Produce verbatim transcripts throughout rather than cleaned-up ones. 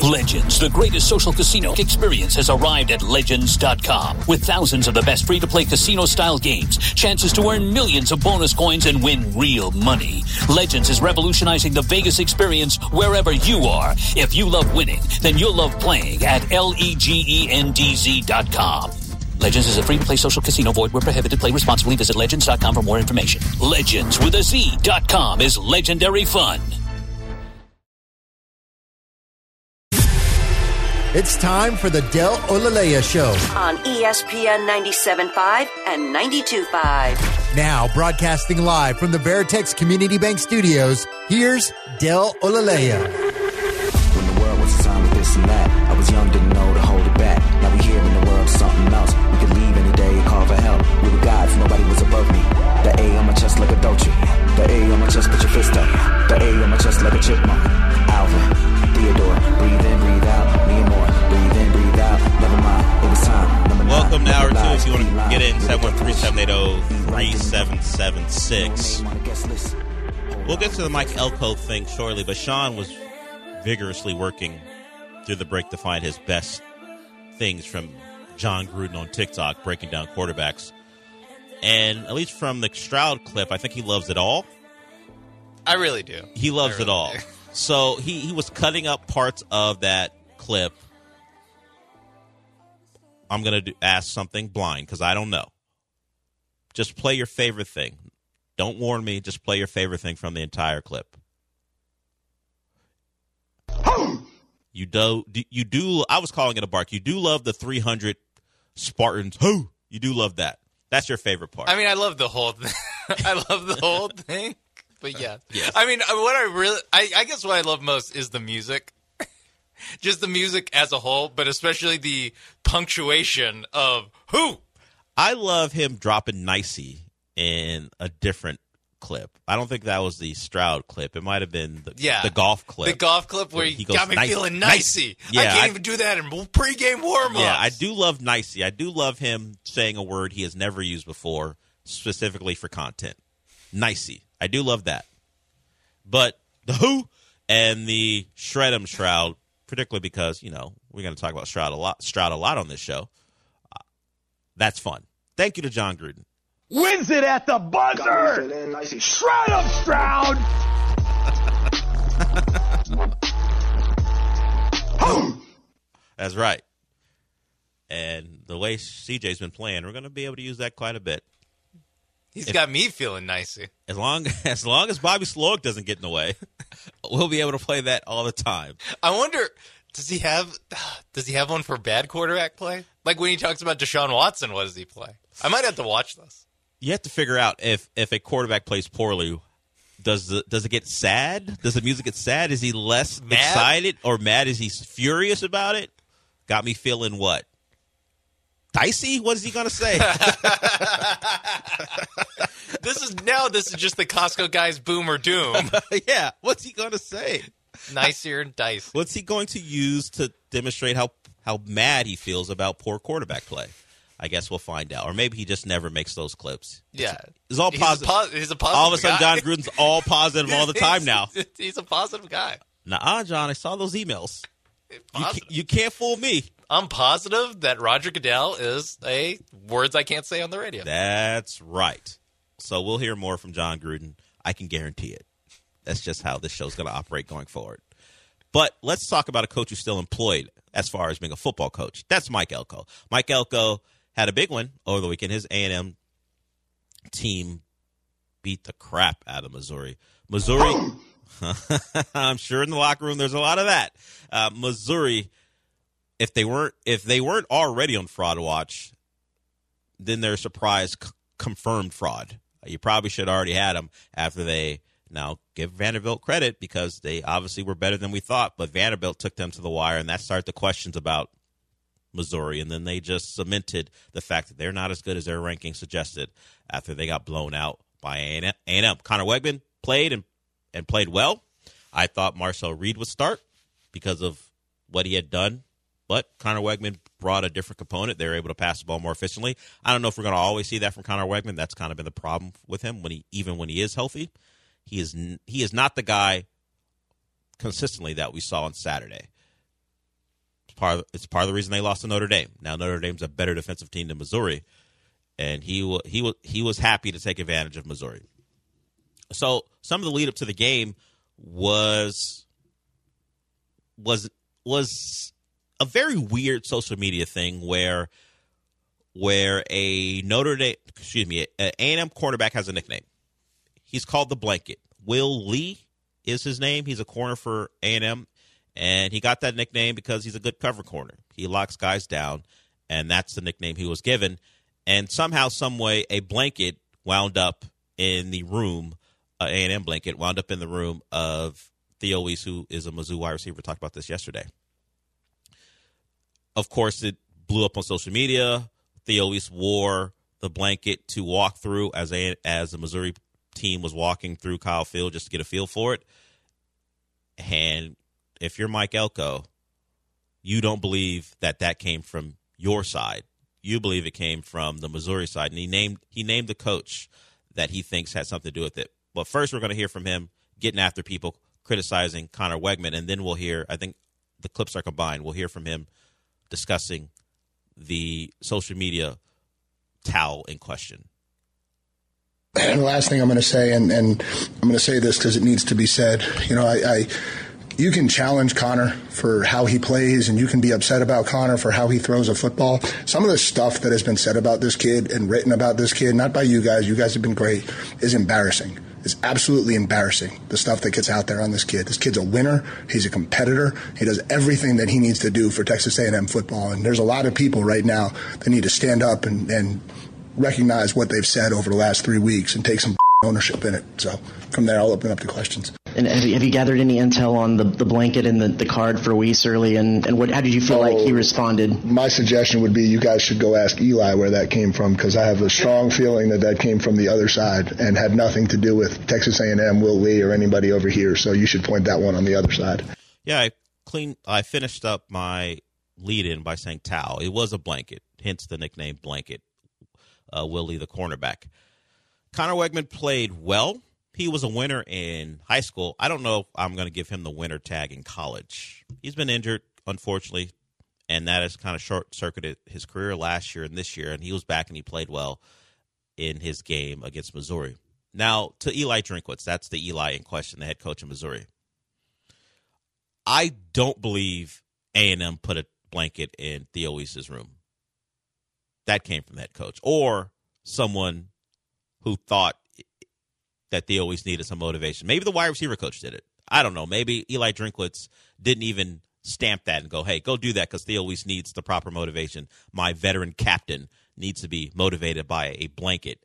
Legends, the greatest social casino experience, has arrived at Legends dot com. With thousands of the best free-to-play casino-style games, chances to earn millions of bonus coins and win real money. Legends is revolutionizing the Vegas experience wherever you are. If you love winning, then you'll love playing at L-E-G-E-N-D-Z dot com. Legends is a free-to-play social casino. Void where prohibited. Play responsibly. Visit Legends dot com for more information. Legends with a Z dot com is legendary fun. It's time for the Del Olaleya Show on E S P N ninety-seven point five and ninety-two point five. Now, broadcasting live from the Veritex Community Bank Studios, here's Del Olaleya. When the world was a time of this and that, I was young, didn't know to hold it back. Now we here in the world, something else. We could leave any day and call for help. We were gods, nobody was above me. The A on my chest like a Dolce. The A on my chest, put your fist up. The A on my chest like a chipmunk. Alvin, Theodore, breathe in, breathe out. Me and more, breathe in, breathe out. Never mind, it was time. Number Welcome nine, to hour two. lies, If you want to lies, get in, seven one three, lies, seven eight zero, three seven seven six. We'll get to the Mike Elko thing shortly, but Sean was vigorously working through the break to find his best things from John Gruden on TikTok, breaking down quarterbacks. And at least from the Stroud clip, I think he loves it all. I really do. He loves really it all. do. So he, he was cutting up parts of that clip. I'm going to ask something blind because I don't know. Just play your favorite thing. Don't warn me. Just play your favorite thing from the entire clip. You do, you do. I was calling it a bark. You do love the three hundred Spartans. Who? You do love that. That's your favorite part. I mean, I love the whole thing. I love the whole thing. But yeah. Yes. I mean, what I really, I, I guess what I love most is the music. Just the music as a whole, but especially the punctuation of who. I love him dropping nicey in a different clip. I don't think that was the Stroud clip. It might have been the, yeah. the golf clip. The golf clip where Where he, he goes, got me nice, feeling nice. nicey. Yeah, I can't I- even do that in pregame warm-ups. Yeah, I do love nicey. I do love him saying a word he has never used before, specifically for content. Nicey. I do love that. But the who and the shred 'em Stroud, particularly because, you know, we're going to talk about Stroud a lot, Stroud a lot on this show. Uh, that's fun. Thank you to John Gruden. Wins it at the buzzer. Shroud of Stroud. That's right. And the way C J's been playing, we're going to be able to use that quite a bit. He's If- got me feeling nicey. As long as long as Bobby Sloak doesn't get in the way, we'll be able to play that all the time. I wonder, does he have does he have one for bad quarterback play? Like when he talks about Deshaun Watson, what does he play? I might have to watch this. You have to figure out if, if a quarterback plays poorly, does the, does it get sad? Does the music get sad? Is he less Mad? excited or mad? Is he furious about it? Got me feeling what? Dicey? What is he going to say? This is now. This is just the Costco guy's boom or doom. Yeah. What's he going to say? Nicer and dice. What's he going to use to demonstrate how, how mad he feels about poor quarterback play? I guess we'll find out. Or maybe he just never makes those clips. Yeah, It's all he's positive. A po- he's a positive. All of a sudden, guy. John Gruden's all positive all the time now. He's a positive guy. Nah, John, I saw those emails. You Positive. can't, you can't fool me. I'm positive that Roger Goodell is a words I can't say on the radio. That's right. So we'll hear more from John Gruden. I can guarantee it. That's just how this show's going to operate going forward. But let's talk about a coach who's still employed as far as being a football coach. That's Mike Elko. Mike Elko had a big one over the weekend. His A and M team beat the crap out of Missouri. Missouri, I'm sure in the locker room there's a lot of that. Uh, Missouri, if they weren't if they weren't already on fraud watch, then their surprise c- confirmed fraud. You probably should already had them after they now give Vanderbilt credit because they obviously were better than we thought, but Vanderbilt took them to the wire, and that started the questions about Missouri, and then they just cemented the fact that they're not as good as their ranking suggested after they got blown out by A and M. Connor Wegman played and, and played well. I thought Marcel Reed would start because of what he had done, but Connor Wegman brought a different component. They were able to pass the ball more efficiently. I don't know if we're going to always see that from Connor Wegman. That's kind of been the problem with him when he, even when he is healthy. He is he is not the guy consistently that we saw on Saturday. part of, it's part of the reason they lost to Notre Dame. Now Notre Dame's a better defensive team than Missouri, and he w- he w- he was happy to take advantage of Missouri. So some of the lead up to the game was was was a very weird social media thing where where a Notre Dame, excuse me, an A and M quarterback has a nickname. He's called the Blanket. Will Lee is his name. He's a corner for A and M, and he got that nickname because he's a good cover corner. He locks guys down, and that's the nickname he was given. And somehow, some way, a blanket wound up in the room, an A and M blanket wound up in the room of Theo Wease, who is a Mizzou wide receiver. We talked about this yesterday. Of course, it blew up on social media. Theo Wease wore the blanket to walk through as a as the Missouri team was walking through Kyle Field just to get a feel for it. And if you're Mike Elko, you don't believe that that came from your side. You believe it came from the Missouri side. And he named he named the coach that he thinks had something to do with it. But first, we're going to hear from him getting after people, criticizing Connor Wegman, and then we'll hear, I think the clips are combined, we'll hear from him discussing the social media towel in question. And the last thing I'm going to say, and, and I'm going to say this because it needs to be said, you know, I, I you can challenge Connor for how he plays, and you can be upset about Connor for how he throws a football. Some of the stuff that has been said about this kid and written about this kid, not by you guys, you guys have been great, is embarrassing. It's absolutely embarrassing, the stuff that gets out there on this kid. This kid's a winner. He's a competitor. He does everything that he needs to do for Texas A and M football. And there's a lot of people right now that need to stand up and, and recognize what they've said over the last three weeks and take some ownership in it. So from there, I'll open up to questions. And have you, have you gathered any intel on the, the blanket and the, the card for Wease early? And, and what, how did you feel oh, like he responded? My suggestion would be you guys should go ask Eli where that came from, because I have a strong feeling that that came from the other side and had nothing to do with Texas A and M, Will Lee, or anybody over here. So you should point that one on the other side. Yeah, I clean. I finished up my lead-in by saying towel. It was a blanket, hence the nickname Blanket. Uh, Will Lee, the cornerback. Connor Wegman played well. He was a winner in high school. I don't know if I'm going to give him the winner tag in college. He's been injured, unfortunately, and that has kind of short-circuited his career last year and this year, and he was back and he played well in his game against Missouri. Now, to Eli Drinkwitz, that's the Eli in question, the head coach of Missouri. I don't believe A and M put a blanket in Theo Wease's room. That came from the head coach or someone who thought that Theo Wease needed some motivation. Maybe the wide receiver coach did it. I don't know. Maybe Eli Drinkwitz didn't even stamp that and go, hey, go do that because Theo Wease needs the proper motivation. My veteran captain needs to be motivated by a blanket.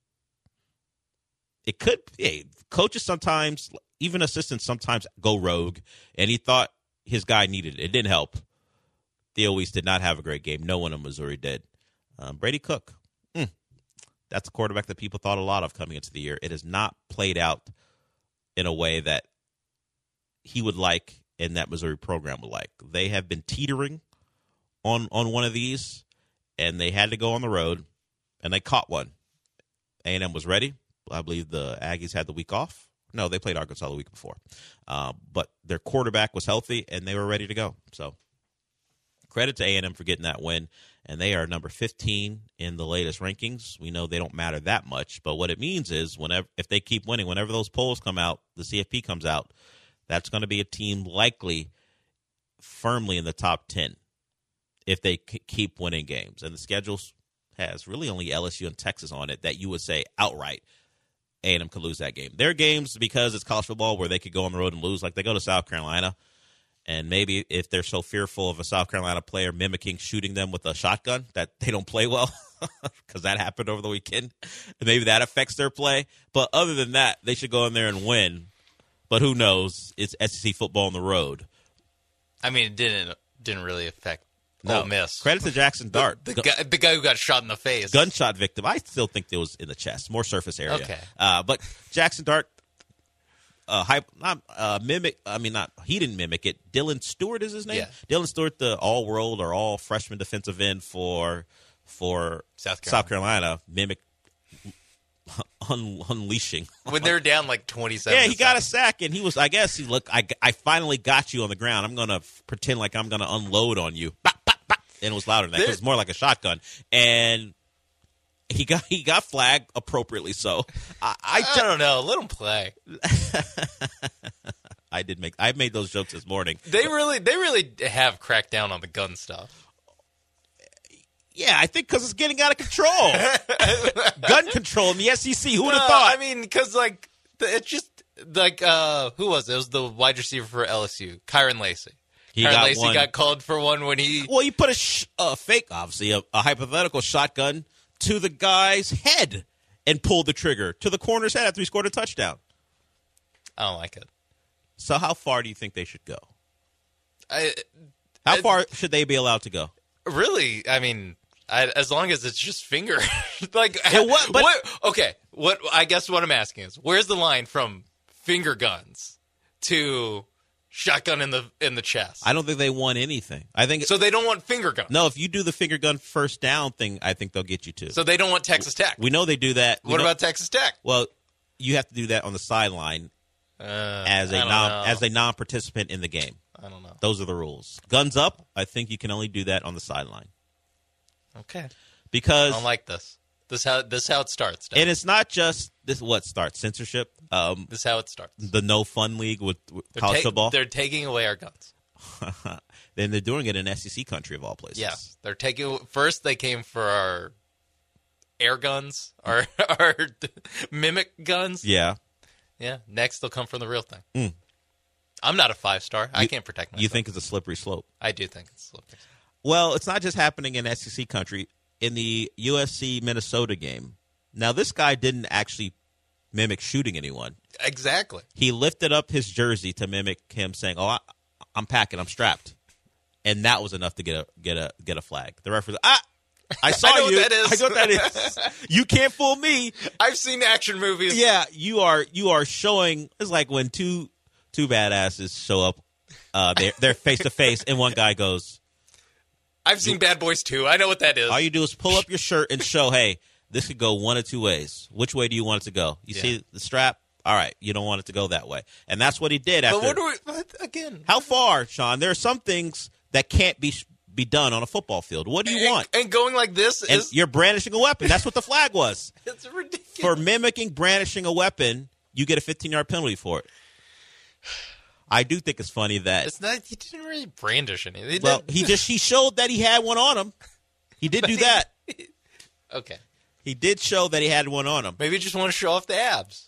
It could hey, coaches sometimes, even assistants sometimes go rogue, and he thought his guy needed it. It didn't help. Theo Wease did not have a great game. No one in Missouri did. Um, Brady Cook. Mm. That's a quarterback that people thought a lot of coming into the year. It has not played out in a way that he would like and that Missouri program would like. They have been teetering on, on one of these, and they had to go on the road, and they caught one. A and M was ready. I believe the Aggies had the week off. No, they played Arkansas the week before. Uh, but their quarterback was healthy, and they were ready to go. So credit to A and M for getting that win. And they are number fifteen in the latest rankings. We know they don't matter that much, but what it means is whenever if they keep winning, whenever those polls come out, the C F P comes out, that's going to be a team likely firmly in the top ten if they c- keep winning games. And the schedule has really only L S U and Texas on it that you would say outright A and M could lose that game. There are games because it's college football where they could go on the road and lose, like they go to South Carolina. And maybe if they're so fearful of a South Carolina player mimicking shooting them with a shotgun that they don't play well, because that happened over the weekend, maybe that affects their play. But other than that, they should go in there and win. But who knows? It's S E C football on the road. I mean, it didn't didn't really affect no. Ole Miss. Credit to Jackson Dart. The, the, guy, the guy who got shot in the face. Gunshot victim. I still think it was in the chest, more surface area. Okay. Uh, but Jackson Dart, Uh, hype, not uh, mimic. I mean, not he didn't mimic it. Dylan Stewart is his name. Yeah. Dylan Stewart, the all-world or all-freshman defensive end for for South Carolina. South Carolina, mimicked un- unleashing. When they're down like twenty-seven. Yeah, he got a sack, and he was, I guess, he look, I, I finally got you on the ground. I'm going to f- pretend like I'm going to unload on you. Bop, bop, bop. And it was louder than that. It was more like a shotgun. And he got he got flagged appropriately so. I, I, I don't know. Let him play. I did make, I made those jokes this morning. They really, they really have cracked down on the gun stuff. Yeah, I think because it's getting out of control. Gun control in the S E C. Who would have No, thought? I mean, because like it's just like uh, who was it? It was the wide receiver for L S U, Kyron Lacy. He Kyron got Lacy one. got called for one when he. Well, you put a, sh- a fake, obviously, a, a hypothetical shotgun to the guy's head and pulled the trigger to the corner's head after he scored a touchdown. I don't like it. So how far do you think they should go? I, How I- far should they be allowed to go? Really, I mean, I, as long as it's just finger, like Yeah, what- but- what? Okay, what I guess what I'm asking is, where's the line from finger guns to shotgun in the in the chest? I don't think they want anything. I think So they don't want finger guns. no. If you do the finger gun first down thing, I think they'll get you to. So they don't want Texas Tech. We know they do that. We what know- about Texas Tech? Well, you have to do that on the sideline Uh, as a I don't non know. as a non-participant in the game. I don't know. Those are the rules. Guns up, I think you can only do that on the sideline Okay, because I don't like this. This how this how it starts. Dan. and it's not just this. What starts censorship? Um, This is how it starts. the no fun league with, with They're college ta- football. They're taking away our guns. Then they're doing it in S E C country of all places. Yes, they're taking. First, they came for our air guns, our our mimic guns. Yeah. Yeah. Next, they'll come from the real thing. Mm. I'm not a five star. I You- can't protect myself. You think it's a slippery slope? I do think it's slippery. Well, it's not just happening in S E C country. In the U S C Minnesota game, now this guy didn't actually mimic shooting anyone. Exactly. He lifted up his jersey to mimic him saying, "Oh, I, I'm packing, I'm strapped," and that was enough to get a get a get a flag. The referee, ah, I saw I know you. what that is. I know what that is. You can't fool me. I've seen action movies. Yeah, you are. You are showing. It's like when two two badasses show up. Uh, they're they're face to face, and one guy goes. I've seen Bad Boys too. I know what that is. All you do is pull up your shirt and show, hey, this could go one of two ways. Which way do you want it to go? You Yeah. see the strap? All right, you don't want it to go that way. And that's what he did after. but what do we? But again, How far, Sean? There are some things that can't be be done on a football field. What do you and, want? And going like this And is you're brandishing a weapon. That's what the flag was. it's ridiculous. For mimicking brandishing a weapon, you get a fifteen-yard penalty for it. I do think it's funny that It's not. He didn't really brandish anything. He well, didn't- he just he showed that he had one on him. He did do that. okay. He did show that he had one on him. Maybe you just want to show off the abs.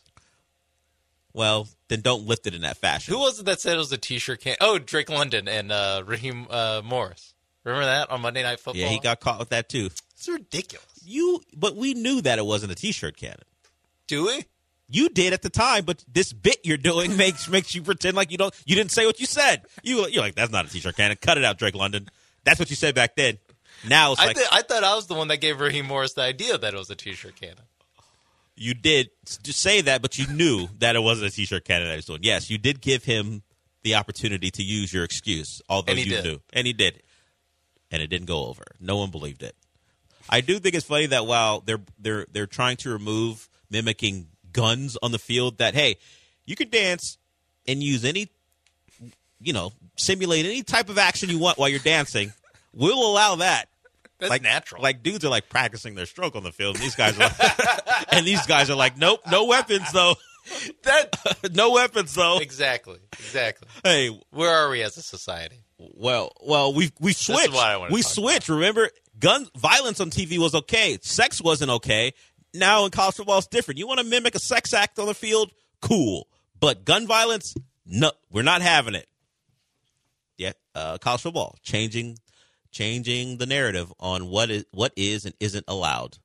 Well, then don't lift it in that fashion. Who was it that said it was a T-shirt can? Oh, Drake London and uh, Raheem uh, Morris. Remember that on Monday Night Football? Yeah, he got caught with that too. It's ridiculous. You, but we knew that it wasn't a T-shirt cannon. Do we? You did at the time, but this bit you're doing makes makes you pretend like you don't. You didn't say what you said. You you're like, that's not a T-shirt cannon. Cut it out, Drake London. That's what you said back then. Now it's I, like th- I thought I was the one that gave Raheem Morris the idea that it was a T-shirt cannon. you did just say that, but you knew that it wasn't a T-shirt cannon that he was doing. Yes, you did give him the opportunity to use your excuse, although And he you did. knew, and he did, and it didn't go over. No one believed it. I do think it's funny that while they're they're they're trying to remove mimicking guns on the field, that hey, you can dance and use any, you know, simulate any type of action you want while you're dancing. We'll allow that. That's like natural. Like dudes are like practicing their stroke on the field, and these guys are like, and these guys are like, nope, no weapons though. That No weapons though. exactly, exactly. Hey, Where are we as a society? well, well, we we switched. what I wanna we talk switched. Remember, gun violence on T V was okay. Sex wasn't okay. Now in college football, it's different. You want to mimic a sex act on the field? Cool. But gun violence? No, we're not having it. Yeah, uh, college football changing, changing the narrative on what is what is and isn't allowed.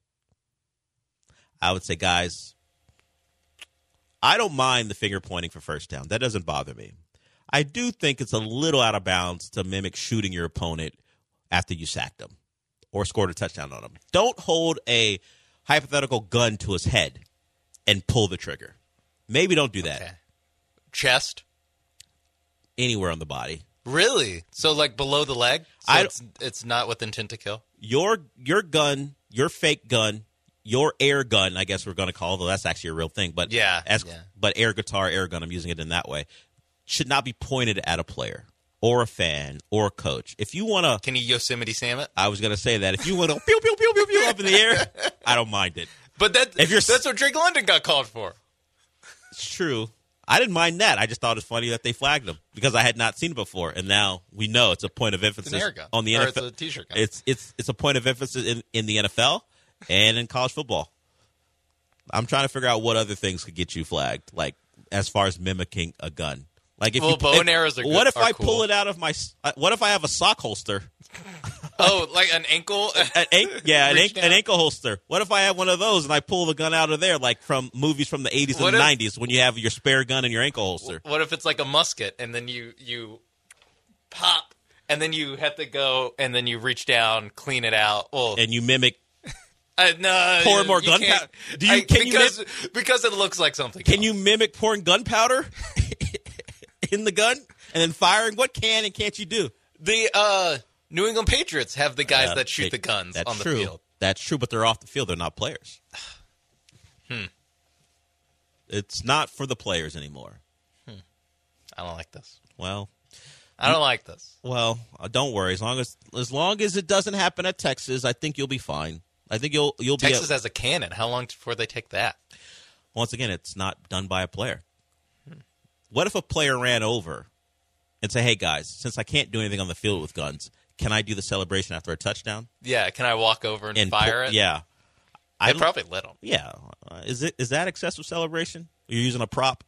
I would say, guys, I don't mind the finger pointing for first down. That doesn't bother me. I do think it's a little out of bounds to mimic shooting your opponent after you sacked them or scored a touchdown on them. Don't hold a hypothetical gun to his head and pull the trigger. Maybe don't do that Okay. Chest? anywhere on the body. Really? So like below the leg? So I- it's it's not with intent to kill? Your your gun, your fake gun, your air gun, I guess we're going to call it, though that's actually a real thing. But yeah, as yeah. but air guitar, air gun, I'm using it in that way, should not be pointed at a player or a fan or a coach. If you want to, can you Yosemite Sam it? I was going to say that if you want to pew pew pew pew pew up in the air, I don't mind it. But that if you're, that's what Drake London got called for. It's true. I didn't mind that. I just thought it was funny that they flagged him because I had not seen it before, and now we know it's a point of emphasis it's an air gun. on the or N F L. It's a t-shirt gun. It's it's it's a point of emphasis in, in the N F L and in college football. I'm trying to figure out what other things could get you flagged, like as far as mimicking a gun. Like if well, you, bow if, and arrows are good, What if are I cool. pull it out of my? What if I have a sock holster? Oh, like an ankle? an, an, yeah, an, Reach an ankle holster. What if I have one of those and I pull the gun out of there, like from movies from the eighties and What the if- nineties, when you have your spare gun in your ankle holster? What if it's like a musket, and then you you pop, and then you have to go, and then you reach down, clean it out. Well, And you mimic. Uh, no, Pour you, more you gunpowder? can't- Do you- I- can you because, because it looks like something. Can else. you mimic pouring gunpowder in the gun and then firing? What can and can't you do? The uh, New England Patriots have the guys Uh, that shoot they- the guns that's on the true. field. That's true, but they're off the field. They're not players. Hmm. It's not for the players anymore. I don't like this. Well, I don't like this. well, uh, don't worry. As long as as long as it doesn't happen at Texas, I think you'll be fine. I think you'll you'll be. Texas a- has a cannon. How long before they take that? Once again, it's not done by a player. What if a player ran over and say, "Hey guys, since I can't do anything on the field with guns, can I do the celebration after a touchdown?" Yeah, can I walk over and, And fire pu- it? Yeah, I don't- probably lit them. Yeah, uh, is it is that excessive celebration? You're using a prop.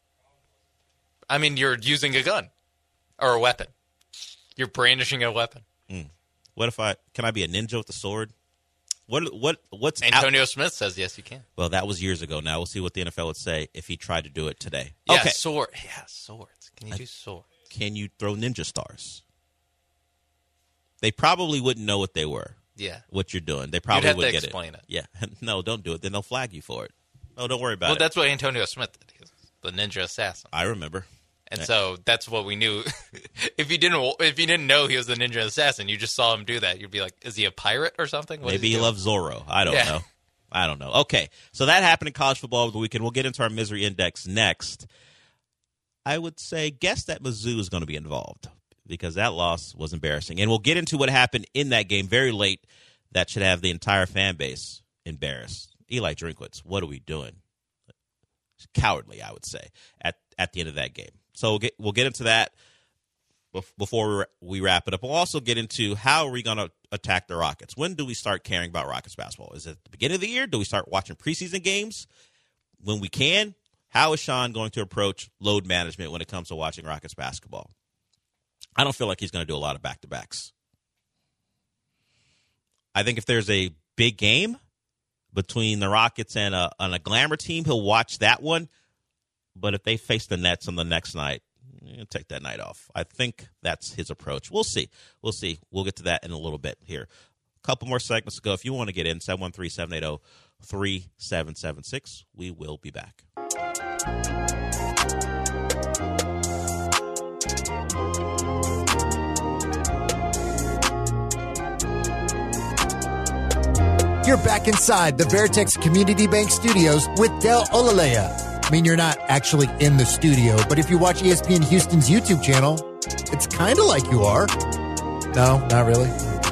I mean, you're using a gun or a weapon. You're brandishing a weapon. Mm. What if I can I be a ninja with a sword? What what what's out- Antonio Smith says yes, you can. Well, that was years ago. Now we'll see what the N F L would say if he tried to do it today. Yeah, okay, sword. Yeah, swords. Can you do swords? can you throw ninja stars? They probably wouldn't know what they were. Yeah. What you're doing. They probably have would to get explain it. Yeah. No, don't do it. Then they'll flag you for it. No, don't worry about Well, it. that's what Antonio Smith did. He was the ninja assassin. I remember. And Yeah. so that's what we knew. if you didn't, if you didn't know he was the ninja assassin, you just saw him do that. You'd be like, "Is he a pirate or something?" What Maybe is he doing? loves Zorro. I don't Yeah. know. I don't know. Okay, so that happened in college football over the weekend. We'll get into our misery index next. I would say guess that Mizzou is going to be involved because that loss was embarrassing. And we'll get into what happened in that game very late that should have the entire fan base embarrassed. Eli Drinkwitz, what are we doing? Cowardly, I would say, at, at the end of that game. So we'll get, we'll get into that bef- before we wrap it up. We'll also get into how are we going to attack the Rockets. When do we start caring about Rockets basketball? Is it at the beginning of the year? Do we start watching preseason games when we can? How is Sean going to approach load management when it comes to watching Rockets basketball? I don't feel like he's going to do a lot of back-to-backs. I think if there's a big game between the Rockets and a, and a glamour team, he'll watch that one. But if they face the Nets on the next night, he'll take that night off. I think that's his approach. We'll see. We'll see. We'll get to that in a little bit here. A couple more segments to go. If you want to get in, seven one three, seven eight zero, three seven seven six. We will be back. You're back inside the Veritex Community Bank Studios with Del Olalea. I mean, you're not actually in the studio, but if you watch E S P N Houston's YouTube channel, it's kind of like you are. No, not really.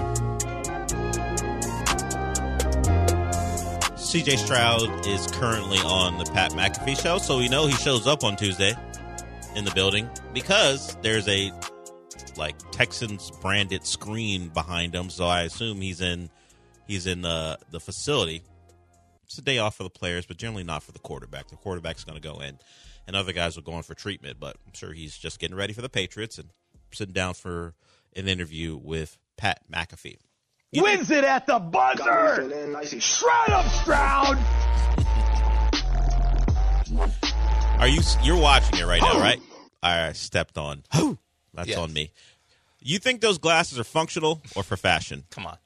C J Stroud is currently on the Pat McAfee show, so we know he shows up on Tuesday in the building because there's a like Texans branded screen behind him, so I assume he's in he's in the the facility. It's a day off for the players, but generally not for the quarterback. The quarterback's going to go in, and other guys are going for treatment, but I'm sure he's just getting ready for the Patriots and sitting down for an interview with Pat McAfee. You Wins think- it at the buzzer! Shred 'em, Stroud! Are you you're watching it right now, right? I stepped on. That's Yes. on me. You think those glasses are functional or for fashion? Come on.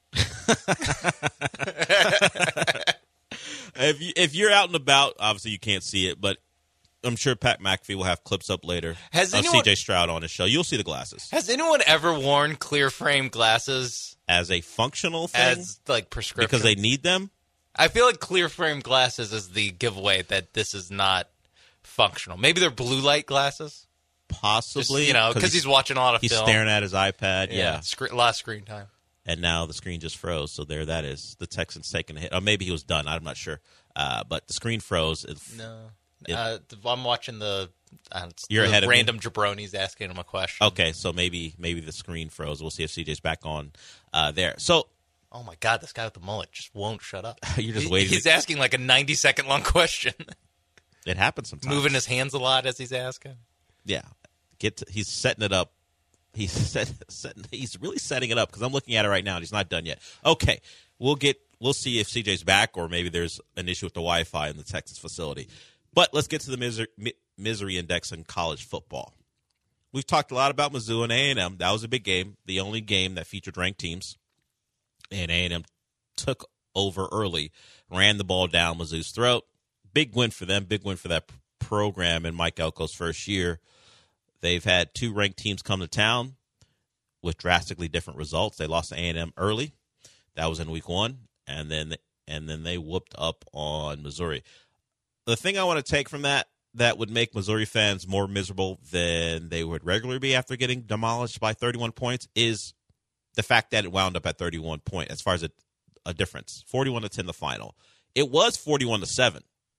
If you, if you're out and about, obviously you can't see it, but I'm sure Pat McAfee will have clips up later Has of anyone- C J Stroud on his show. You'll see the glasses Has anyone ever worn clear frame glasses as a functional thing as like prescription? because they need them. I feel like clear frame glasses is the giveaway that this is not functional. Maybe they're blue light glasses. Possibly. Just, you know, because he's, he's watching a lot of he's film. He's staring at his iPad. Yeah. yeah. Screen, a lot of screen time. And now the screen just froze. So there that is. The Texans taking a hit. Or maybe he was done. I'm not sure. Uh, but the screen froze. If, no. Uh, I'm watching the, uh, you're the ahead of random me? Jabronis asking him a question. Okay, so maybe maybe the screen froze. We'll see if C J's back on uh, there. So, oh my God, this guy with the mullet just won't shut up. You're just he, waiting. He's to... asking like a ninety second long question. It happens sometimes. Moving his hands a lot as he's asking. Yeah, get to, he's setting it up. He's set, setting, he's really setting it up because I'm looking at it right now and he's not done yet. Okay, we'll get we'll see if C J's back or maybe there's an issue with the Wi-Fi in the Texas facility. But let's get to the misery, misery index in college football. We've talked a lot about Mizzou and A and M. That was a big game, the only game that featured ranked teams. And A and M took over early, ran the ball down Mizzou's throat. Big win for them, big win for that program in Mike Elko's first year. They've had two ranked teams come to town with drastically different results. They lost to A and M early. That was in week one. And then and then they whooped up on Missouri. The thing I want to take from that that would make Missouri fans more miserable than they would regularly be after getting demolished by thirty-one points is the fact that it wound up at thirty-one points as far as a, a difference. forty-one to ten the final. It was forty-one to seven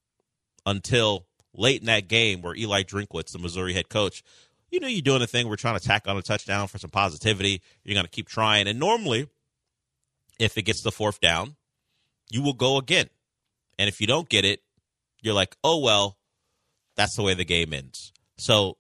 until late in that game where Eli Drinkwitz, the Missouri head coach, you know, you're doing a thing. We're trying to tack on a touchdown for some positivity. You're going to keep trying. And normally, if it gets to fourth down, you will go again. And if you don't get it, you're like, oh, well, that's the way the game ends. So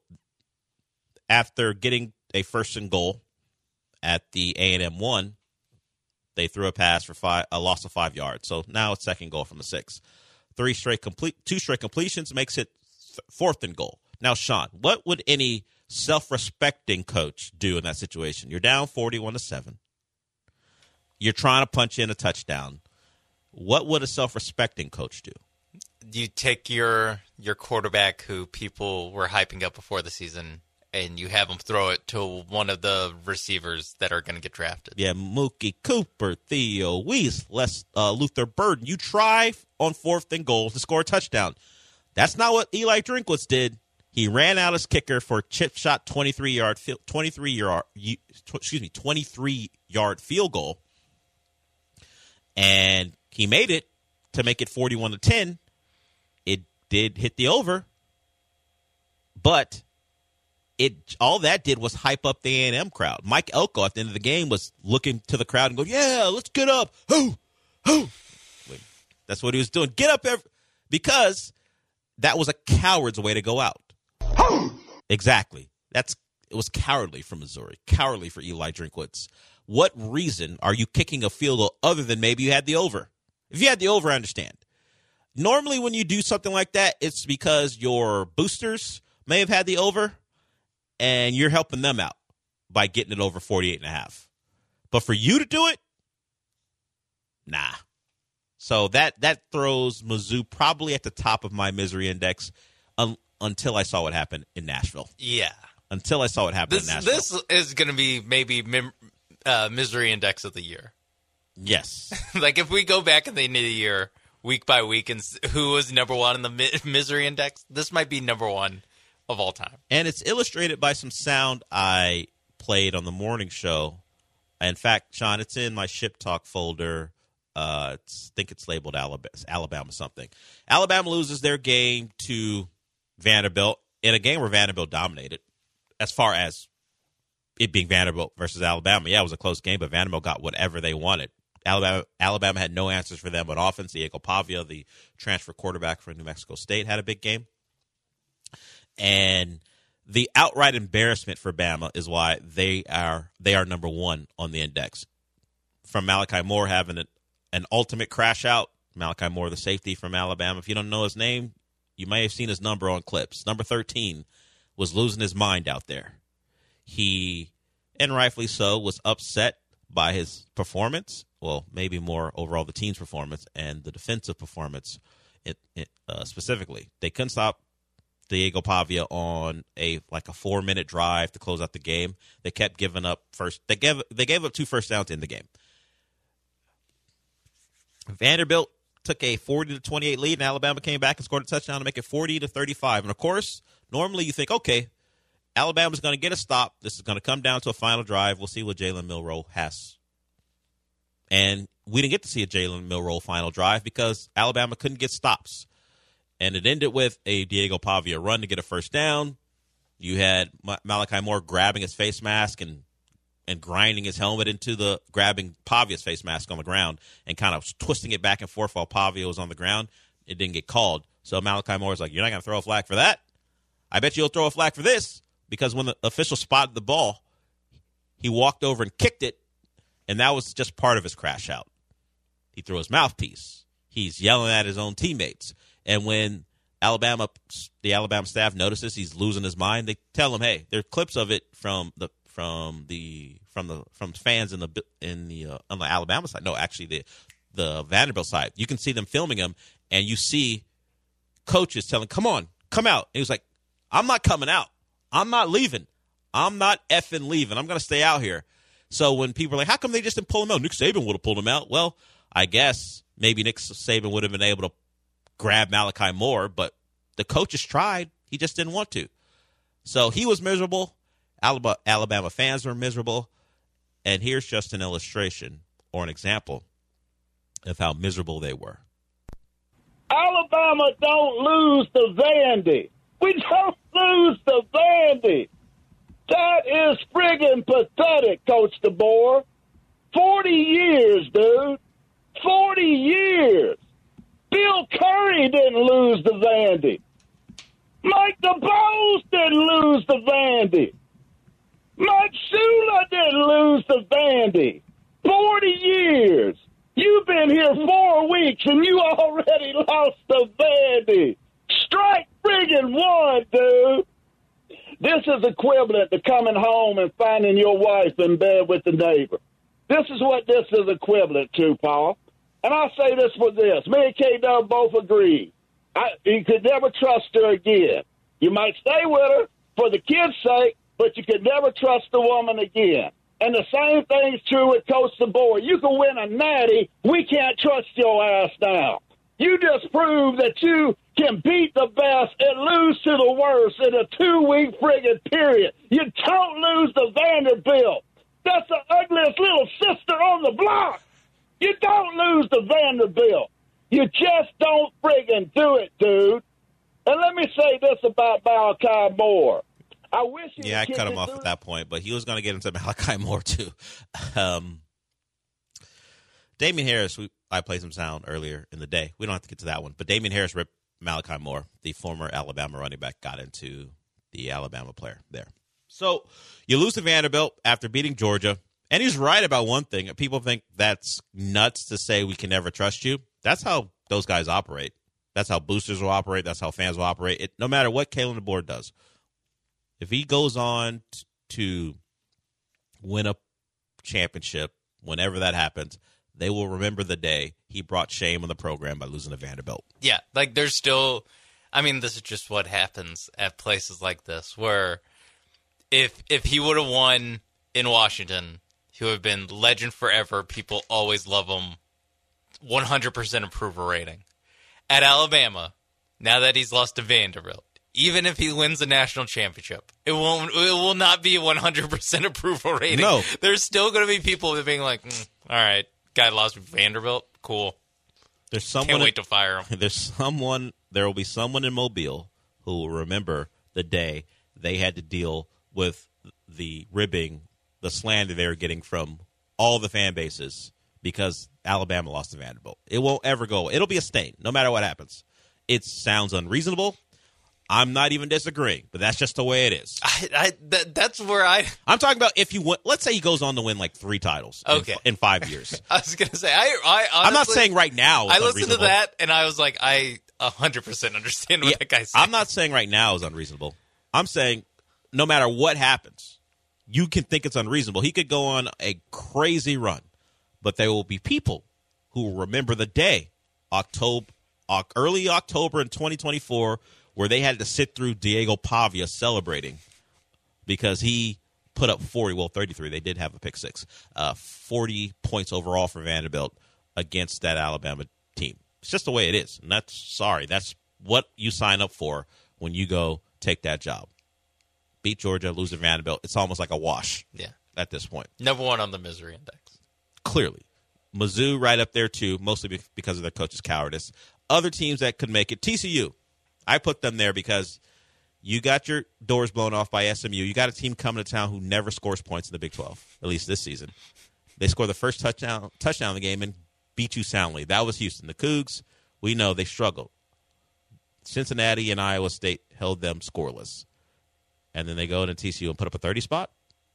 after getting a first and goal at the A and M one, they threw a pass for five, a loss of five yards. So now it's second goal from the six. Three straight complete, two straight completions makes it th- fourth and goal. Now, Sean, what would any self-respecting coach do in that situation? You're down forty-one to seven. You're trying to punch in a touchdown. What would a self-respecting coach do? You take your your quarterback who people were hyping up before the season, and you have him throw it to one of the receivers that are going to get drafted. Yeah, Mookie Cooper, Theo Weiss, Les, uh, Luther Burden. You try on fourth and goal to score a touchdown. That's not what Eli Drinkwitz did. He ran out his kicker for a chip shot twenty-three yard, twenty-three yard, excuse me, twenty-three yard field goal, and he made it to make it forty-one to ten. It did hit the over, but it all that did was hype up the A and M crowd. Mike Elko at the end of the game was looking to the crowd and go, "Yeah, let's get up, who, who." That's what he was doing. Get up, every, because that was a coward's way to go out. Exactly. That's it was cowardly for Missouri, cowardly for Eli Drinkwitz. What reason are you kicking a field goal other than maybe you had the over? If you had the over, I understand. Normally when you do something like that, it's because your boosters may have had the over and you're helping them out by getting it over forty-eight and a half. But for you to do it, nah. So that, that throws Mizzou probably at the top of my misery index un, until I saw what happened in Nashville. Yeah. Until I saw what happened this, in Nashville. This is going to be maybe mem- uh, misery index of the year. Yes. Like if we go back at the end of the year, week by week, and who was number one in the mi- misery index, this might be number one of all time. And it's illustrated by some sound I played on the morning show. In fact, Sean, it's in my Ship Talk folder. Uh, it's, I think it's labeled Alabama, Alabama something. Alabama loses their game to Vanderbilt in a game where Vanderbilt dominated. As far as it being Vanderbilt versus Alabama, yeah, it was a close game, but Vanderbilt got whatever they wanted. Alabama, Alabama had no answers for them on offense. Diego Pavia, the transfer quarterback from New Mexico State, had a big game. And the outright embarrassment for Bama is why they are they are number one on the index. From Malachi Moore having an, an ultimate crash out. Malachi Moore, the safety from Alabama. If you don't know his name, you may have seen his number on clips. Number thirteen was losing his mind out there. He, and rightfully so, was upset by his performance. Well, maybe more overall the team's performance and the defensive performance it, it, uh, specifically. They couldn't stop Diego Pavia on a like a four minute drive to close out the game. They kept giving up first. They gave they gave up two first downs in the game. Vanderbilt took a forty to twenty-eight lead, and Alabama came back and scored a touchdown to make it forty to thirty-five. And, of course, normally you think, okay, Alabama's going to get a stop. This is going to come down to a final drive. We'll see what Jalen Milroe has. And we didn't get to see a Jalen Milroe final drive because Alabama couldn't get stops. And it ended with a Diego Pavia run to get a first down. You had Malachi Moore grabbing his face mask and and grinding his helmet into the, grabbing Pavia's face mask on the ground and kind of twisting it back and forth while Pavia was on the ground. It didn't get called. So Malachi Moore was like, you're not going to throw a flag for that? I bet you'll throw a flag for this. Because when the official spotted the ball, he walked over and kicked it, and that was just part of his crash out. He threw his mouthpiece. He's yelling at his own teammates. And when Alabama, the Alabama staff notices he's losing his mind, they tell him, hey, there are clips of it from the from the from the from fans in the in the uh, on the Alabama side. No, actually the the Vanderbilt side. You can see them filming him, and you see coaches telling, "Come on, come out." And he was like, "I'm not coming out. I'm not leaving. I'm not effing leaving. I'm going to stay out here." So when people are like, "How come they just didn't pull him out?" Nick Saban would have pulled him out. Well, I guess maybe Nick Saban would have been able to grab Malachi Moore, but the coaches tried. He just didn't want to. So he was miserable. Alabama, Alabama fans were miserable. And here's just an illustration or an example of how miserable they were. Alabama don't lose to Vandy. We don't lose to Vandy. That is friggin' pathetic, Coach DeBoer. Forty years, dude. Forty years. Bill Curry didn't lose to Vandy. Mike DeBose didn't lose to Vandy. Mike Shula didn't lose to Vandy. Forty years. You've been here four weeks and you already lost to Vandy. Strike friggin' one, dude. This is equivalent to coming home and finding your wife in bed with the neighbor. This is what this is equivalent to, Paul. And I'll say this for this. Me and K-Dub both agree. I, you could never trust her again. You might stay with her for the kid's sake, but you could never trust the woman again. And the same thing's true with Coach DeBoer. You can win a natty. We can't trust your ass now. You just proved that you can beat the best and lose to the worst in a two-week friggin' period. You don't lose to Vanderbilt. That's the ugliest little sister on the block. You don't lose to Vanderbilt. You just don't friggin' do it, dude. And let me say this about Malachi Moore. I wish he Yeah, I cut him off at that point, but he was going to get into Malachi Moore, too. Um, Damian Harris, we, I played some sound earlier in the day. We don't have to get to that one. But Damian Harris ripped Malachi Moore, the former Alabama running back, got into the Alabama player there. So you lose to Vanderbilt after beating Georgia. And he's right about one thing. People think that's nuts to say we can never trust you. That's how those guys operate. That's how boosters will operate. That's how fans will operate. It, no matter what Kalen DeBoer does. If he goes on t- to win a championship, whenever that happens, they will remember the day he brought shame on the program by losing to Vanderbilt. Yeah, like there's still, I mean, this is just what happens at places like this, where if if he would have won in Washington, he would have been legend forever. People always love him. one hundred percent approval rating. At Alabama, now that he's lost to Vanderbilt, even if he wins the national championship, it won't. It will not be a one hundred percent approval rating. No. There's still going to be people being like, mm, all right, guy lost to Vanderbilt, cool. There's someone. Can't wait to fire him. There's someone. There will be someone in Mobile who will remember the day they had to deal with the ribbing, the slander they were getting from all the fan bases because Alabama lost to Vanderbilt. It won't ever go away. It'll be a stain, no matter what happens. It sounds unreasonable. I'm not even disagreeing, but that's just the way it is. I, I that, that's where I. I'm talking about if you win. Let's say he goes on to win like three titles. Okay. in, in five years. I was gonna say I. I honestly, I'm not saying right now. I listened to that and I was like, I one hundred percent understand what yeah, that guy's saying. I'm not saying right now is unreasonable. I'm saying no matter what happens, you can think it's unreasonable. He could go on a crazy run, but there will be people who will remember the day, October, early October in twenty twenty-four. Where they had to sit through Diego Pavia celebrating because he put up forty, well, thirty-three. They did have a pick six. Uh, forty points overall for Vanderbilt against that Alabama team. It's just the way it is. And that's, sorry, that's what you sign up for when you go take that job. Beat Georgia, lose to Vanderbilt. It's almost like a wash yeah. at this point. Number one on the misery index. Clearly. Mizzou right up there, too, mostly because of their coach's cowardice. Other teams that could make it, T C U. I put them there because you got your doors blown off by S M U. You got a team coming to town who never scores points in the Big twelve, at least this season. They score the first touchdown touchdown in the game and beat you soundly. That was Houston. The Cougs, we know they struggled. Cincinnati and Iowa State held them scoreless. And then they go into T C U and put up a thirty spot.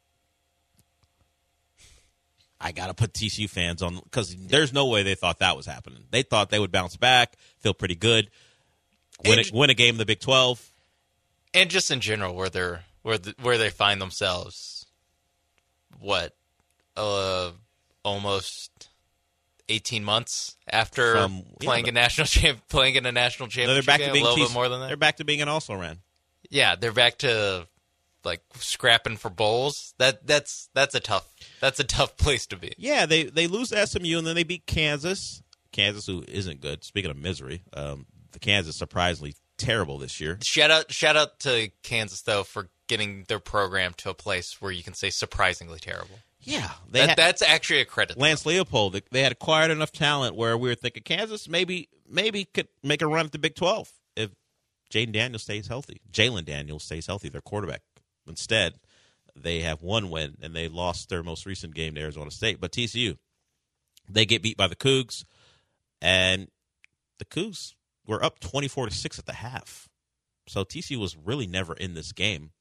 I got to put T C U fans on because there's no way they thought that was happening. They thought they would bounce back, feel pretty good, win, a, win a game in the Big twelve. And just in general, where they're where the, where they find themselves, what, uh, almost eighteen months after From, playing yeah, a national champ, playing in a national championship they're back game, to being a little T C U, bit more than that. They're back to being an also-ran. Yeah, they're back to like scrapping for bowls. That that's that's a tough that's a tough place to be. Yeah, they they lose to S M U and then they beat Kansas. Kansas, who isn't good. Speaking of misery, um, the Kansas surprisingly terrible this year. Shout out shout out to Kansas though for getting their program to a place where you can say surprisingly terrible. Yeah, they that, had, that's actually a credit. Lance Leopold, they had acquired enough talent where we were thinking Kansas maybe maybe could make a run at the Big twelve if Jaden Daniels stays healthy. Jalen Daniels stays healthy, their quarterback. Instead, they have one win, and they lost their most recent game to Arizona State. But T C U, they get beat by the Cougs, and the Cougs were up twenty-four to six at the half. So T C U was really never in this game.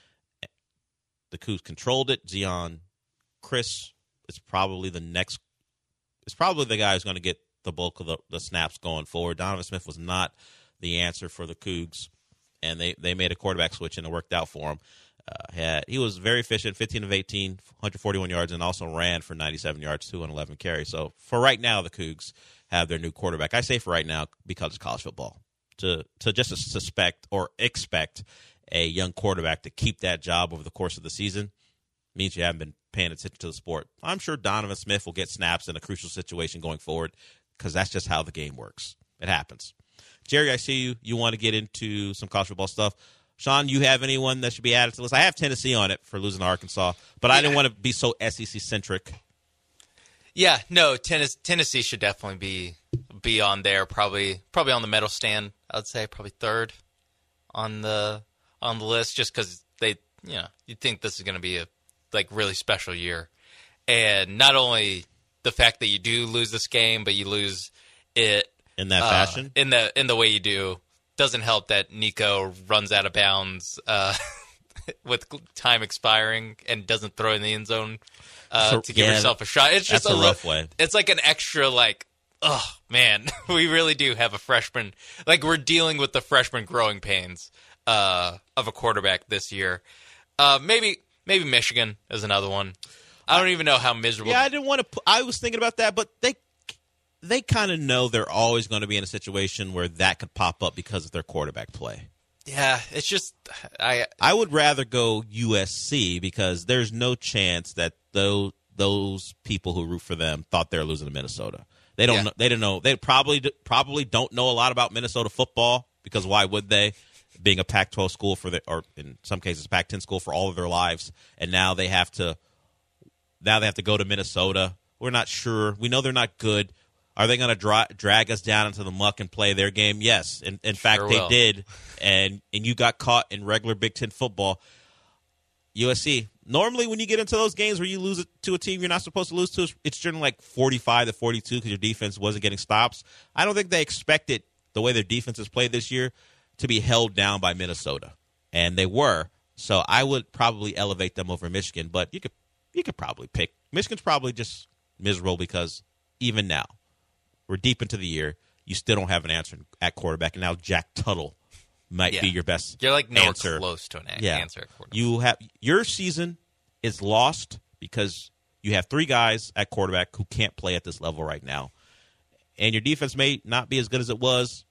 The Cougs controlled it. Zion Chris is probably the next – is probably the guy who's going to get the bulk of the, the snaps going forward. Donovan Smith was not the answer for the Cougs, and they, they made a quarterback switch, and it worked out for him. Uh, had, he was very efficient, fifteen of eighteen, one hundred forty-one yards, and also ran for ninety-seven yards, two hundred eleven carries. So for right now, the Cougs have their new quarterback. I say for right now because it's college football. To to just suspect or expect a young quarterback to keep that job over the course of the season means you haven't been paying attention to the sport. I'm sure Donovan Smith will get snaps in a crucial situation going forward because that's just how the game works. It happens. Jerry, I see you. You want to get into some college football stuff. Sean, you have anyone that should be added to the list? I have Tennessee on it for losing to Arkansas, but I didn't want to be so S E C-centric. Yeah, no, Tennessee, Tennessee should definitely be be on there, probably probably on the medal stand, I would say, probably third on the on the list, just because they, you know, you'd think this is going to be a like really special year. And not only the fact that you do lose this game, but you lose it in that uh, fashion, in the in the way you do. Doesn't help that Nico runs out of bounds uh, with time expiring and doesn't throw in the end zone uh, so, to give yeah, yourself a shot. It's just that's a, a rough lo- way. It's like an extra, like, oh man, we really do have a freshman. Like we're dealing with the freshman growing pains uh, of a quarterback this year. Uh, maybe maybe Michigan is another one. I don't even know how miserable. Yeah, I didn't want to. Put, I was thinking about that, but they. They kind of know they're always going to be in a situation where that could pop up because of their quarterback play. Yeah, it's just I. I would rather go U S C because there's no chance that those those people who root for them thought they were losing to Minnesota. They don't. Yeah. Know, they don't know. They probably probably don't know a lot about Minnesota football because why would they? Being a Pac twelve school for the, or in some cases Pac ten school for all of their lives, and now they have to. Now they have to go to Minnesota. We're not sure. We know they're not good. Are they going to dra- drag us down into the muck and play their game? Yes. In, in fact, Sure they will. did. And and you got caught in regular Big Ten football. U S C, normally when you get into those games where you lose it to a team you're not supposed to lose to, it's generally like forty-five to forty-two because your defense wasn't getting stops. I don't think they expected the way their defense has played this year to be held down by Minnesota. And they were. So I would probably elevate them over Michigan. But you could you could probably pick. Michigan's probably just miserable because even now, we're deep into the year. You still don't have an answer at quarterback, and now Jack Tuttle might Yeah. be your best You're like nowhere answer. close to an a- Yeah. answer. At quarterback. You have your season is lost because you have three guys at quarterback who can't play at this level right now, and your defense may not be as good as it was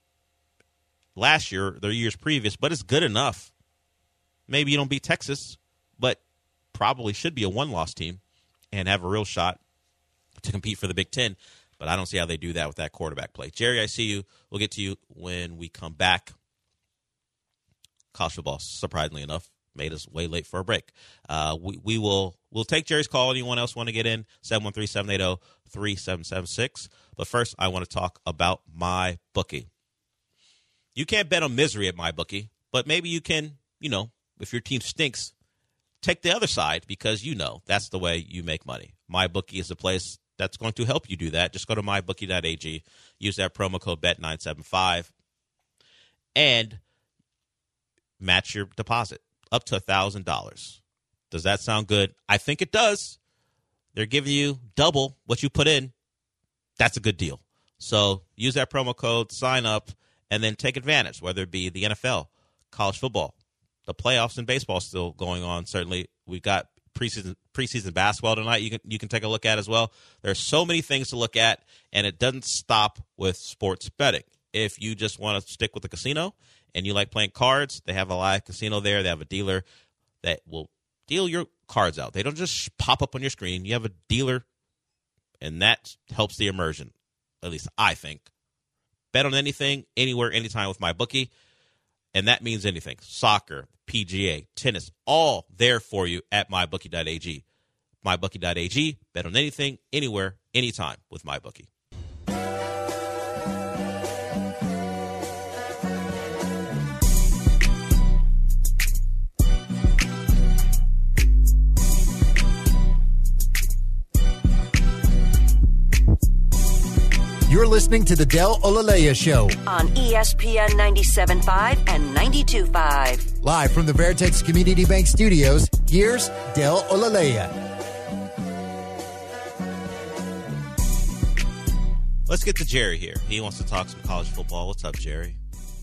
last year, the years previous, but it's good enough. Maybe you don't beat Texas, but probably should be a one-loss team and have a real shot to compete for the Big Ten. But But I don't see how they do that with that quarterback play. Jerry, I see you. We'll get to you when we come back. College football, surprisingly enough, made us way late for a break. Uh, we, we will we'll take Jerry's call. Anyone else want to get in? seven one three, seven eight zero, three seven seven six. But first, I want to talk about MyBookie. You can't bet on misery at MyBookie, but maybe you can, you know, if your team stinks, take the other side because you know that's the way you make money. MyBookie is the place that's going to help you do that. Just go to my bookie dot a g, use that promo code B E T nine seven five, and match your deposit up to one thousand dollars. Does that sound good? I think it does. They're giving you double what you put in. That's a good deal. So use that promo code, sign up, and then take advantage, whether it be the N F L, college football, the playoffs in baseball still going on. Certainly, we've got preseason preseason basketball tonight you can you can take a look at as well. There's so many things to look at, and it doesn't stop with sports betting. If you just want to stick with the casino and you like playing cards, they have a live casino there. They have a dealer that will deal your cards out. They don't just pop up on your screen. You have a dealer, and that helps the immersion, at least I think. Bet on anything, anywhere, anytime with MyBookie, and that means anything. Soccer, P G A, tennis, all there for you at my bookie dot a g. my bookie dot a g, bet on anything, anywhere, anytime with MyBookie. You're listening to the Del Olaleya Show on E S P N ninety-seven point five and ninety-two point five. Live from the Veritex Community Bank Studios, here's Del Olaleya. Let's get to Jerry here. He wants to talk some college football. What's up, Jerry?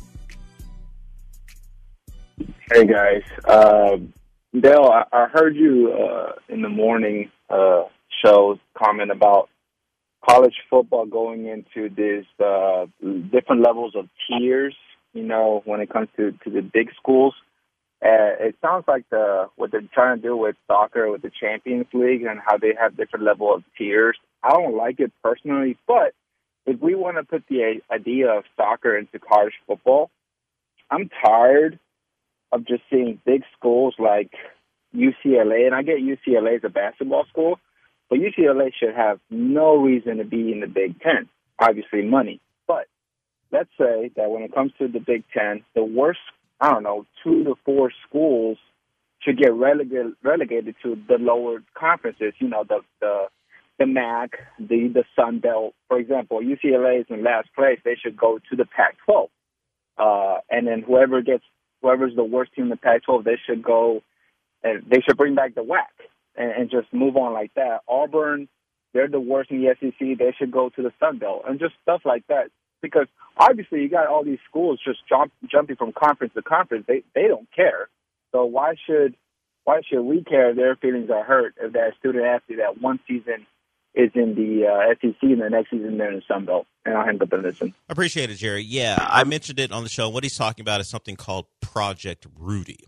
Hey, guys. Uh, Del, I, I heard you uh, in the morning uh, shows comment about college football going into this uh, different levels of tiers, you know, when it comes to, to the big schools. Uh, it sounds like the what they're trying to do with soccer, with the Champions League, and how they have different level of tiers. I don't like it personally, but if we want to put the idea of soccer into college football, I'm tired of just seeing big schools like U C L A, and I get U C L A as a basketball school, but U C L A should have no reason to be in the Big Ten, obviously money. But let's say that when it comes to the Big Ten, the worst, I don't know, two to four schools should get relegated, relegated to the lower conferences, you know, the the, the M A C, the, the Sun Belt. For example, U C L A is in last place. They should go to the Pac twelve. Uh, and then whoever gets, whoever's the worst team in the Pac twelve, they should go, and they should bring back the W A C. And, and just move on like that. Auburn, they're the worst in the S E C. They should go to the Sun Belt and just stuff like that. Because obviously you got all these schools just jump, jumping from conference to conference. They they don't care. So why should why should we care if their feelings are hurt if that student athlete that one season is in the uh, S E C and the next season they're in the Sun Belt? And I'll hang up and listen. Appreciate it, Jerry. Yeah, I mentioned it on the show. What he's talking about is something called Project Rudy.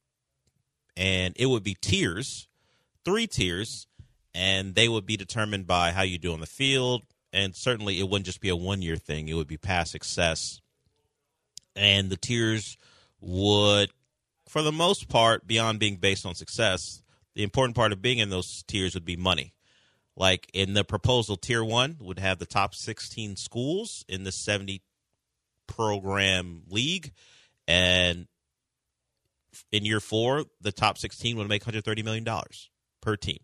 And it would be tiers. Three tiers, and they would be determined by how you do on the field, and certainly it wouldn't just be a one-year thing. It would be past success, and the tiers would, for the most part, beyond being based on success, the important part of being in those tiers would be money. Like in the proposal, Tier one would have the top sixteen schools in the seventy-program league, and in year four, the top sixteen would make one hundred thirty million dollars. Per team,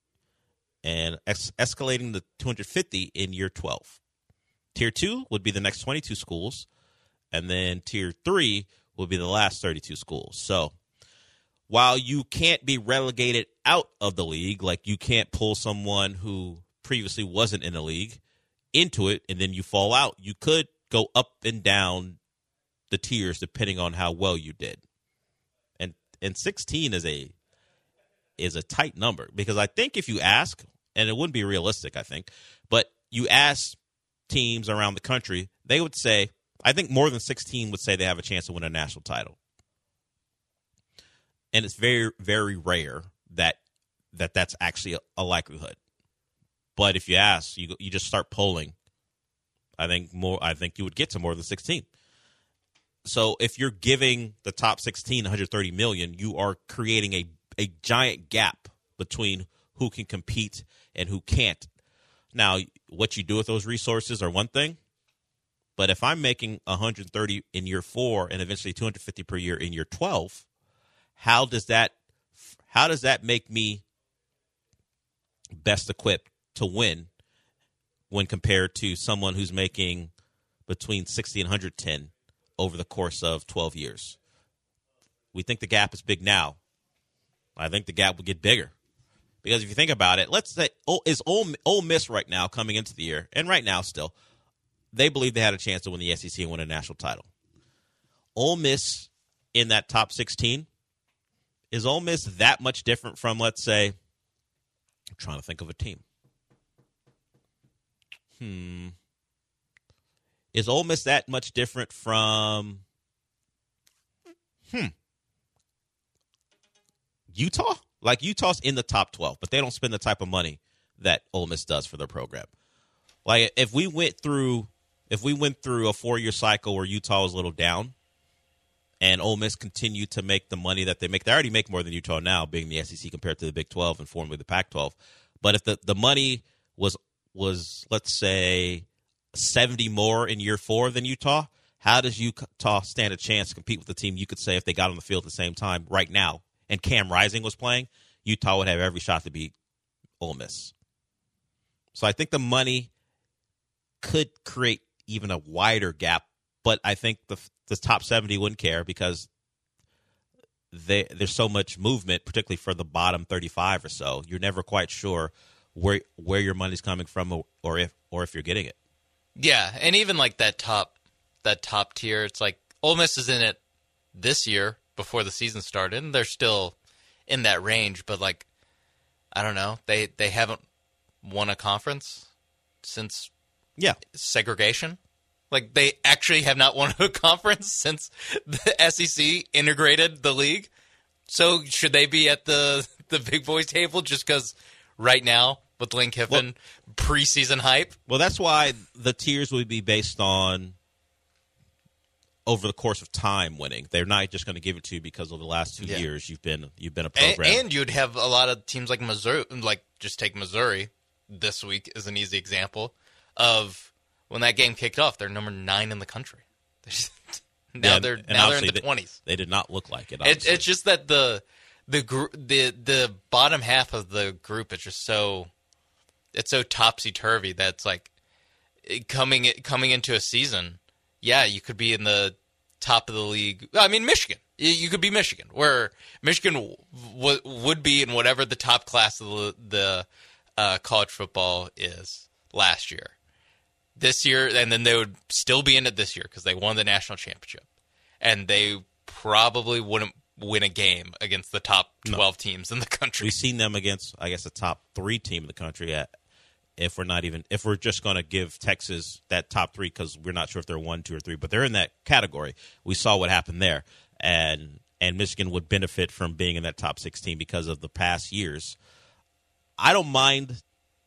and es- escalating to two hundred fifty in year twelve. Tier two would be the next twenty-two schools, and then tier three would be the last thirty-two schools. So while you can't be relegated out of the league, like you can't pull someone who previously wasn't in the league into it and then you fall out, you could go up and down the tiers depending on how well you did. And and sixteen is a is a tight number, because I think if you ask, and it wouldn't be realistic, I think, but you ask teams around the country, they would say, I think more than sixteen would say they have a chance to win a national title. And it's very, very rare that, that that's actually a, a likelihood. But if you ask, you you just start polling I think more. I think you would get to more than sixteen. So if you're giving the top sixteen one hundred thirty million dollars, you are creating a, a giant gap between who can compete and who can't. Now, what you do with those resources are one thing, but if I'm making one hundred thirty in year four and eventually two hundred fifty per year in year twelve, how does that how does that make me best equipped to win when compared to someone who's making between sixty and one hundred ten over the course of twelve years? We think the gap is big now. I think the gap will get bigger. Because if you think about it, let's say, oh, is Ole, Ole Miss right now coming into the year, and right now still, they believe they had a chance to win the S E C and win a national title. Ole Miss in that top sixteen, is Ole Miss that much different from, let's say, I'm trying to think of a team. Hmm. Is Ole Miss that much different from, hmm, Utah? Like, Utah's in the top twelve, but they don't spend the type of money that Ole Miss does for their program. Like, if we went through, if we went through a four-year cycle where Utah was a little down, and Ole Miss continued to make the money that they make, they already make more than Utah now, being the S E C compared to the Big twelve and formerly the Pac twelve. But if the, the money was was let's say seventy more in year four than Utah, how does Utah stand a chance to compete with the team you could say if they got on the field at the same time right now and Cam Rising was playing? Utah would have every shot to beat Ole Miss. So I think the money could create even a wider gap, but I think the the top seventy wouldn't care because they, there's so much movement, particularly for the bottom thirty-five or so. You're never quite sure where where your money's coming from or, or if or if you're getting it. Yeah, and even like that top that top tier, it's like Ole Miss is in it this year before the season started, and they're still in that range. But like, I don't know, they they haven't won a conference since yeah segregation. Like, they actually have not won a conference since the S E C integrated the league. So should they be at the the big boys table just because right now with Lane Kiffin well, preseason hype? Well, that's why the tiers would be based on over the course of time winning. They're not just going to give it to you because over the last two yeah. years you've been you've been a program. And, and you'd have a lot of teams like Missouri, like just take Missouri this week as an easy example of when that game kicked off, they're number nine in the country. now yeah, they're now they're in the they, twenties. They did not look like it. it. It's just that the the gr- the the bottom half of the group is just so it's so topsy turvy that it's like coming coming into a season. Yeah, you could be in the top of the league. I mean, Michigan. You could be Michigan, where Michigan w- would be in whatever the top class of the, the uh, college football is last year. This year, and then they would still be in it this year because they won the national championship. And they probably wouldn't win a game against the top twelve no. teams in the country. We've seen them against, I guess, the top three team in the country at, if we're not even, if we're just going to give Texas that top three because we're not sure if they're one, two, or three, but they're in that category. We saw what happened there. And and Michigan would benefit from being in that top sixteen because of the past years. I don't mind,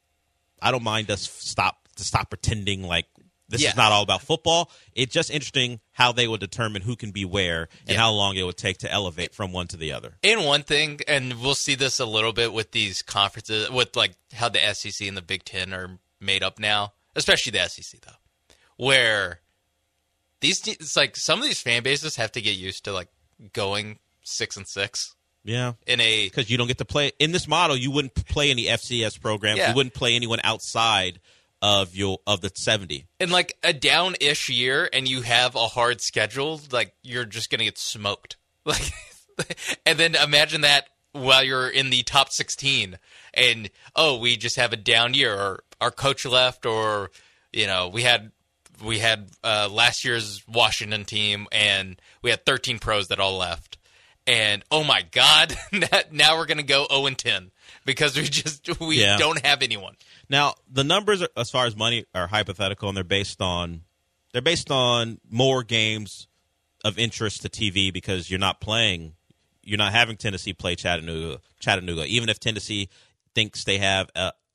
I don't mind us stop to stop pretending like this yeah. is not all about football. It's just interesting how they would determine who can be where and yeah. how long it would take to elevate from one to the other. And one thing, and we'll see this a little bit with these conferences, with like how the S E C and the Big Ten are made up now, especially the S E C though, where these it's like some of these fan bases have to get used to like going six and six. Yeah, in a because you don't get to play in this model. You wouldn't play any F C S programs. Yeah. You wouldn't play anyone outside of your of the seventy. In like a down-ish year and you have a hard schedule, like you're just gonna get smoked. Like and then imagine that while you're in the top sixteen and oh, we just have a down year or our coach left or you know, we had we had uh, last year's Washington team and we had thirteen pros that all left. And oh my God, now we're gonna go oh and ten because we just we yeah. don't have anyone. Now, the numbers, are, as far as money, are hypothetical, and they're based on they're based on more games of interest to T V because you're not playing, you're not having Tennessee play Chattanooga, Chattanooga. Even if Tennessee thinks they have a,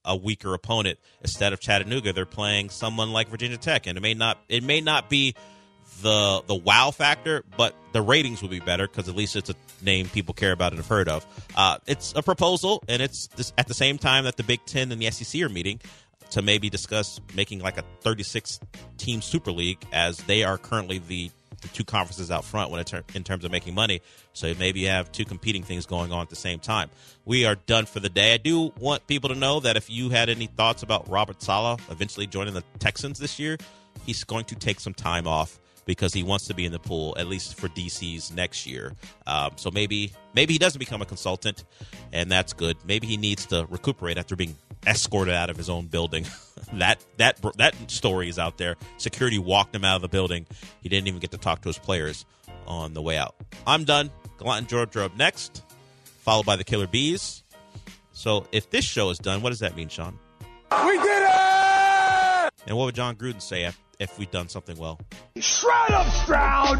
a weaker opponent. Instead of Chattanooga, they're playing someone like Virginia Tech, and it may not it may not be the the wow factor, but the ratings will be better because at least it's a name people care about and have heard of. Uh, it's a proposal, and it's this, at the same time that the Big Ten and the S E C are meeting to maybe discuss making like a thirty-six team Super League, as they are currently the, the two conferences out front when it ter- in terms of making money. So maybe you have two competing things going on at the same time. We are done for the day. I do want people to know that if you had any thoughts about Robert Saleh eventually joining the Texans this year, he's going to take some time off because he wants to be in the pool, at least for D C's next year. Um, so maybe maybe he doesn't become a consultant, and that's good. Maybe he needs to recuperate after being escorted out of his own building. that that that story is out there. Security walked him out of the building. He didn't even get to talk to his players on the way out. I'm done. Gallant and George are up next, followed by the Killer Bees. So if this show is done, what does that mean, Sean? We did it! And what would John Gruden say if, if we'd done something well? Shred up, Stroud!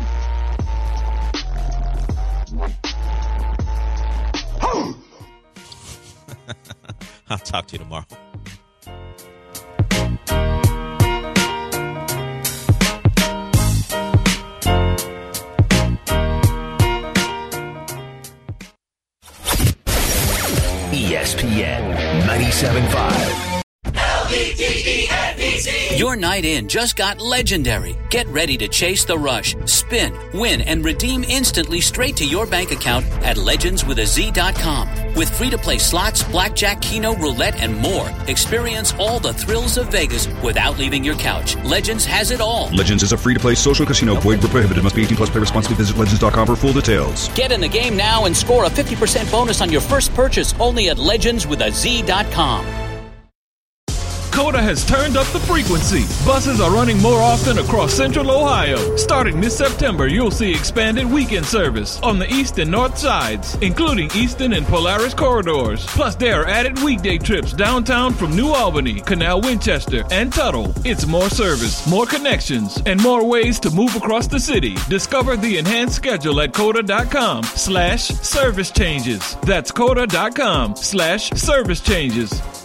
I'll talk to you tomorrow. E S P N ninety-seven point five. L B T E N B C. Your night in just got legendary. Get ready to chase the rush, spin, win, and redeem instantly straight to your bank account at legends with a z dot com. With free-to-play slots, blackjack, keno, roulette, and more, experience all the thrills of Vegas without leaving your couch. Legends has it all. Legends is a free-to-play social casino. Void where prohibited. Must be eighteen plus. Play responsibly. Visit legends dot com for full details. Get in the game now and score a fifty percent bonus on your first purchase only at legends with a z dot com. Coda has turned up the frequency. Buses are running more often across central Ohio. Starting this September, you'll see expanded weekend service on the east and north sides, including Eastern and Polaris corridors. Plus, there are added weekday trips downtown from New Albany, Canal Winchester, and Tuttle. It's more service, more connections, and more ways to move across the city. Discover the enhanced schedule at coda.com slash service changes. That's coda.com slash service changes.